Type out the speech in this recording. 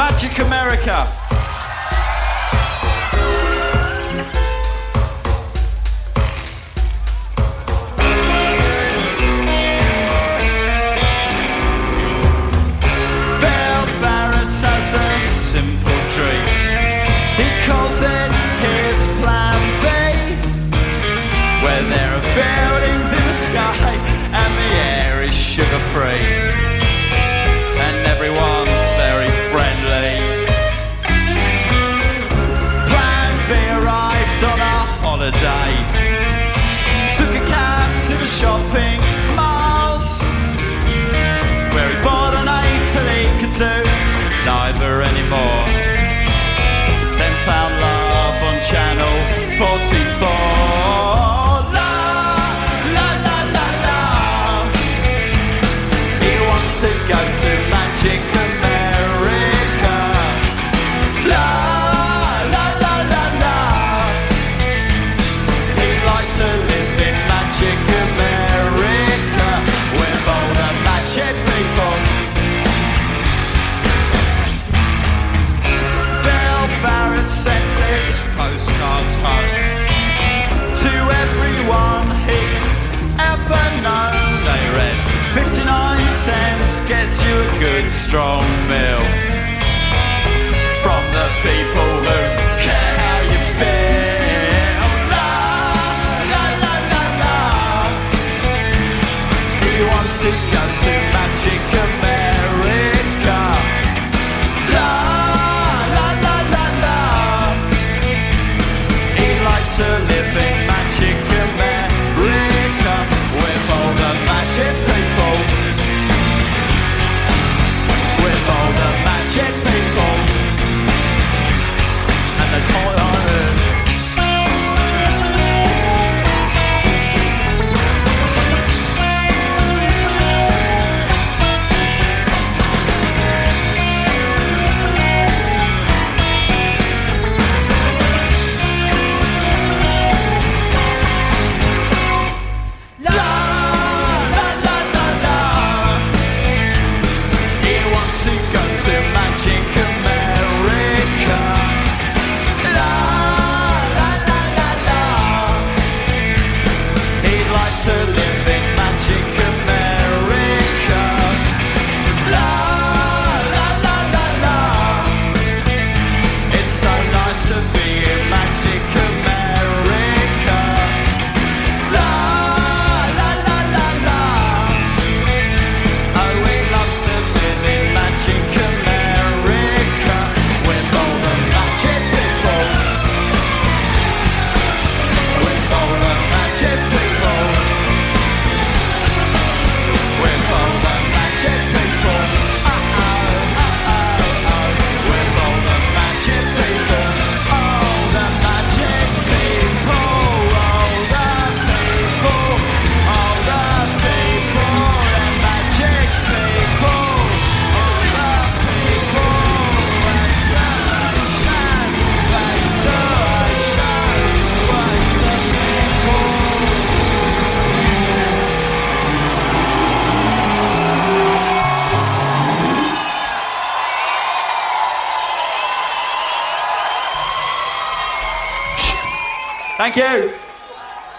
Magic America. Bill Barrett has a simple dream. He calls it his plan B, where there are buildings in the sky and the air is sugar-free, and everyone's very friendly. Plan B arrived on a holiday, took a cab to the shopping malls, where he bought an A till he could do neither anymore. Then found love on Channel 44. To go to Magic America. La la la la la. He likes to live in Magic America with all the magic people. Bill Barrett sent his postcards home to everyone he ever known. They read 59 cents gets you a good strong meal from the people who care how you feel. La la la la la. He wants to go to Magic America. La la la la la. He likes to live in Magic America with all the magic people. With all the magic people and the toy on earth. Thank you.